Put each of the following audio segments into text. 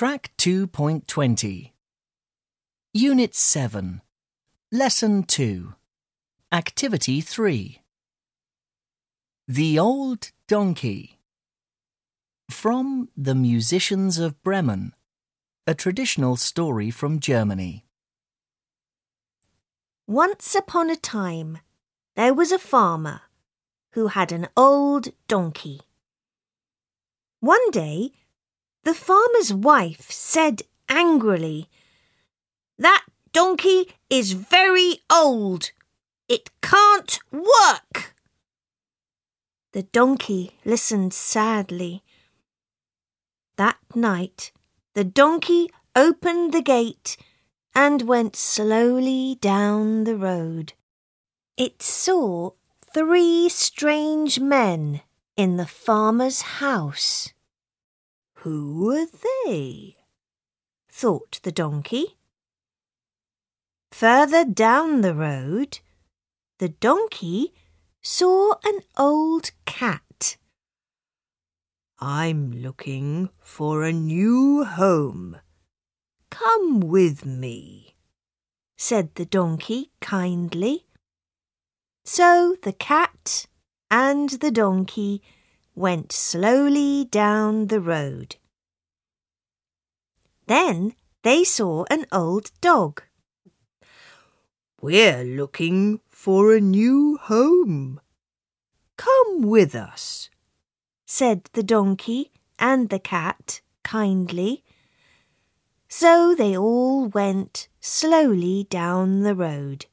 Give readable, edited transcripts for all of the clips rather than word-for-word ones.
Track 2.20 Unit 7 Lesson 2 Activity 3 The Old Donkey From The Musicians of Bremen, a traditional story from Germany. Once upon a time, there was a farmer who had an old donkey. One day, the farmer's wife said angrily, "That donkey is very old. It can't work." The donkey listened sadly. That night, the donkey opened the gate and went slowly down the road. It saw 3 strange men in the farmer's house. "Who are they?" thought the donkey. Further down the road, the donkey saw an old cat. "I'm looking for a new home. Come with me," said the donkey kindly. So the cat and the donkey went slowly down the road. Then they saw an old dog. "We're looking for a new home. Come with us," said the donkey and the cat kindly. So they all went slowly down the road.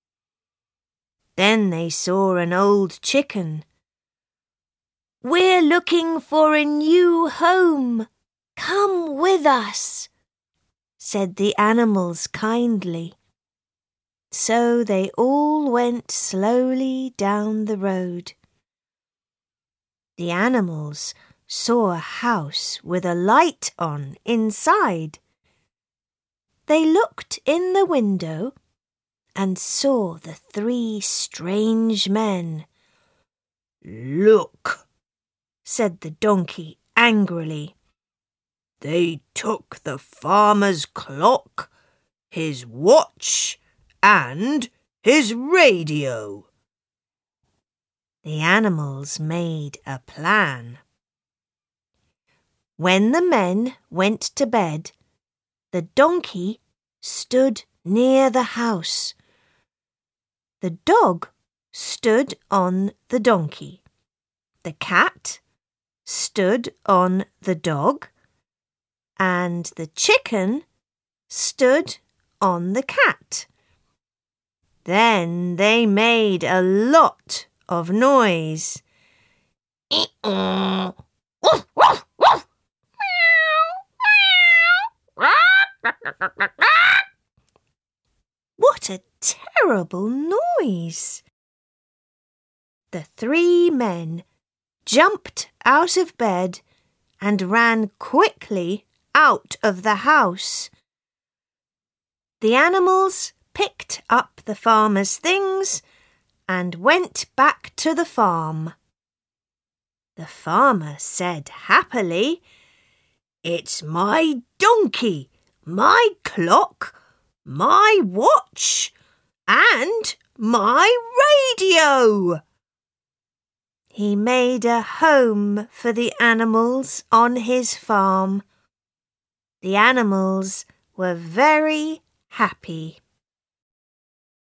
Then they saw an old chicken. "We're looking for a new home. Come with us," said the animals kindly. So they all went slowly down the road. The animals saw a house with a light on inside. They looked in the window and saw the 3 strange men. "Look," said the donkey angrily. "They took the farmer's clock, his watch, and his radio." The animals made a plan. When the men went to bed, the donkey stood near the house. The dog stood on the donkey. The cat stood on the dog, and the chicken stood on the cat. Then they made a lot of noise. What a terrible noise! The 3 men jumped out of bed and ran quickly out of the house. The animals picked up the farmer's things and went back to the farm. The farmer said happily, "It's my donkey, my clock, my watch, and my radio." He made a home for the animals on his farm. The animals were very happy.